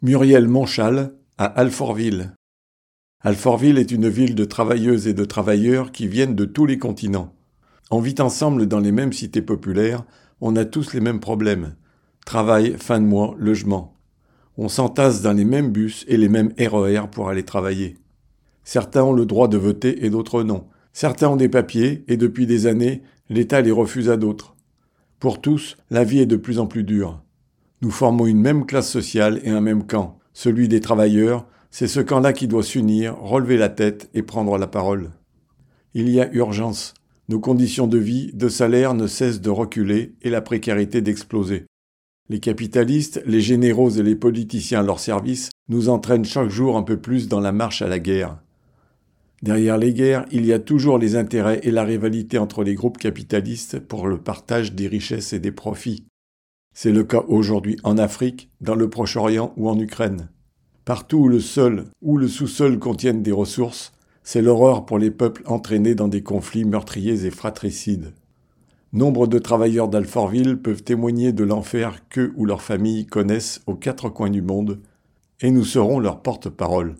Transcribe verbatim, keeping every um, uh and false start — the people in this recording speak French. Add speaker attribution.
Speaker 1: Muriel Monchal à Alfortville. Alfortville est une ville de travailleuses et de travailleurs qui viennent de tous les continents. On vit ensemble dans les mêmes cités populaires, on a tous les mêmes problèmes. Travail, fin de mois, logement. On s'entasse dans les mêmes bus et les mêmes R E R pour aller travailler. Certains ont le droit de voter et d'autres non. Certains ont des papiers et depuis des années, l'État les refuse à d'autres. Pour tous, la vie est de plus en plus dure. Nous formons une même classe sociale et un même camp, celui des travailleurs. C'est ce camp-là qui doit s'unir, relever la tête et prendre la parole. Il y a urgence. Nos conditions de vie, de salaire ne cessent de reculer et la précarité d'exploser. Les capitalistes, les généraux et les politiciens à leur service nous entraînent chaque jour un peu plus dans la marche à la guerre. Derrière les guerres, il y a toujours les intérêts et la rivalité entre les groupes capitalistes pour le partage des richesses et des profits. C'est le cas aujourd'hui en Afrique, dans le Proche-Orient ou en Ukraine. Partout où le sol ou le sous-sol contiennent des ressources, c'est l'horreur pour les peuples entraînés dans des conflits meurtriers et fratricides. Nombre de travailleurs d'Alfortville peuvent témoigner de l'enfer qu'eux ou leurs familles connaissent aux quatre coins du monde, et nous serons leur porte-parole.